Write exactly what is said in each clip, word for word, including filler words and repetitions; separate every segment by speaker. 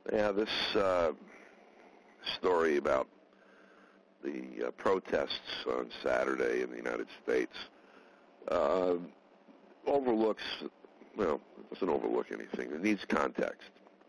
Speaker 1: Yeah, this uh, story about the uh, protests on Saturday in the United States uh, overlooks, well, it doesn't overlook anything. It needs context.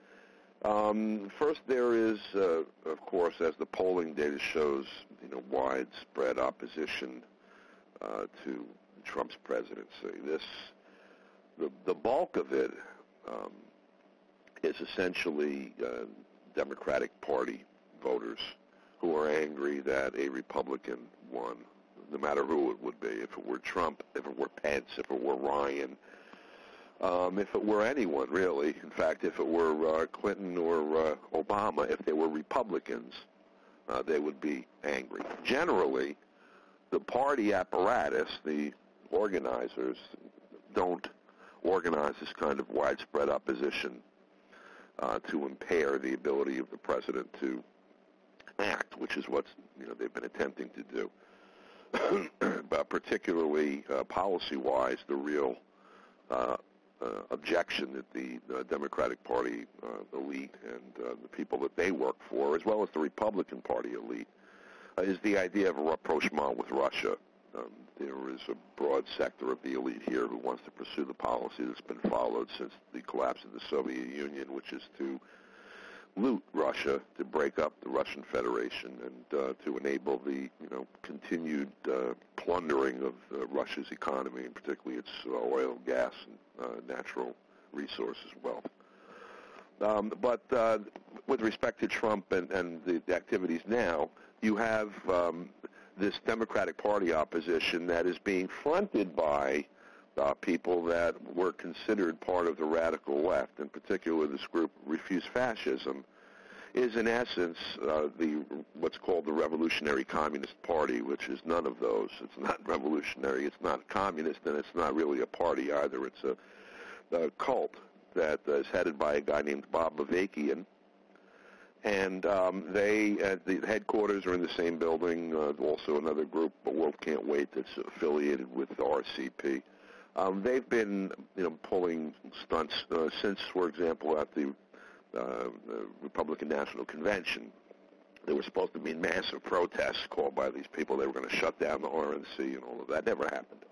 Speaker 1: Um, first, there is, uh, of course, as the polling data shows, you know, widespread opposition uh, to Trump's presidency. This, the the bulk of it um, is essentially uh, Democratic Party voters who are angry that a Republican won, no matter who it would be. If it were Trump, if it were Pence, if it were Ryan, um, if it were anyone, really. In fact, if it were uh, Clinton or uh, Obama, if they were Republicans, uh, they would be angry. Generally, the party apparatus, the organizers, don't organize this kind of widespread opposition uh, to impair the ability of the president to act, which is what you know they've been attempting to do. But particularly uh, policy-wise, the real uh, uh, objection that the uh, Democratic Party uh, elite and uh, the people that they work for, as well as the Republican Party elite, uh, is the idea of a rapprochement with Russia. Um, there is a broad sector of the elite here who wants to pursue the policy that's been followed since the collapse of the Soviet Union, which is to loot Russia, to break up the Russian Federation, and uh, to enable the you know continued uh, plundering of uh, Russia's economy, and particularly its uh, oil, gas, and uh, natural resources wealth. Um, but uh, with respect to Trump and, and the, the activities now, you have um, this Democratic Party opposition that is being fronted by uh, people that were considered part of the radical left, in particular this group Refuse Fascism, is in essence uh, the what's called the Revolutionary Communist Party, which is none of those. It's not revolutionary, it's not communist, and it's not really a party either. It's a, a cult that is headed by a guy named Bob Avakian. And um, they, at the headquarters are in the same building, uh, also another group, The World Can't Wait, that's affiliated with the R C P. Um, they've been, you know, pulling stunts uh, since, for example, at the, uh, the Republican National Convention. There were supposed to be massive protests called by these people. They were going to shut down the R N C and all of that. Never happened.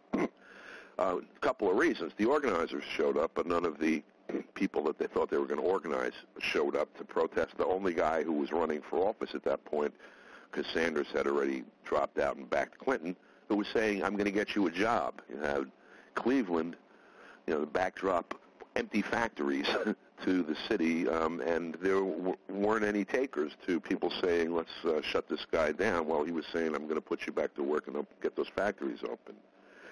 Speaker 1: uh, a couple of reasons. The organizers showed up, but none of the people that they thought they were going to organize showed up to protest. The only guy who was running for office at that point, because Sanders had already dropped out and backed Clinton, who was saying, I'm going to get you a job. You had Cleveland, you know, the backdrop, empty factories to the city, um, and there w- weren't any takers to people saying, let's uh, shut this guy down, while he was saying, I'm going to put you back to work and op- get those factories open.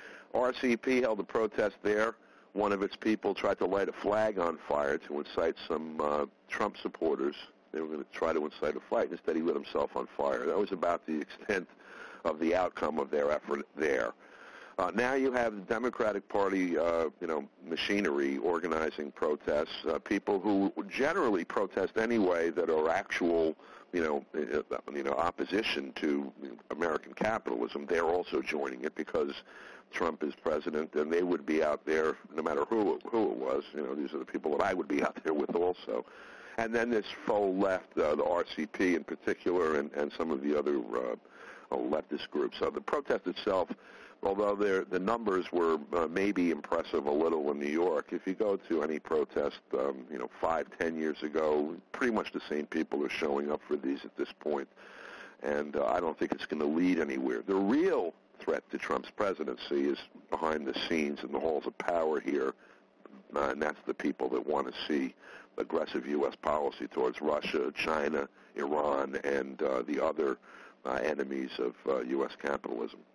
Speaker 1: R C P held a protest there. One of its people tried to light a flag on fire to incite some uh, Trump supporters. They were going to try to incite a fight. Instead, he lit himself on fire. That was about the extent of the outcome of their effort there. Uh, now you have the Democratic Party, uh, you know, machinery organizing protests. Uh, people who generally protest anyway that are actual, you know, uh, you know, opposition to American capitalism. They're also joining it because Trump is president, and they would be out there no matter who it, who it was. You know, these are the people that I would be out there with also. And then this faux left, uh, the R C P in particular, and, and some of the other uh, leftist groups. So the protest itself, although the numbers were uh, maybe impressive a little in New York, if you go to any protest, um, you know, five, ten years ago, pretty much the same people are showing up for these at this point. And uh, I don't think it's going to lead anywhere. The real threat to Trump's presidency is behind the scenes in the halls of power here, uh, and that's the people that want to see aggressive U S policy towards Russia, China, Iran, and uh, the other uh, enemies of uh, U S capitalism.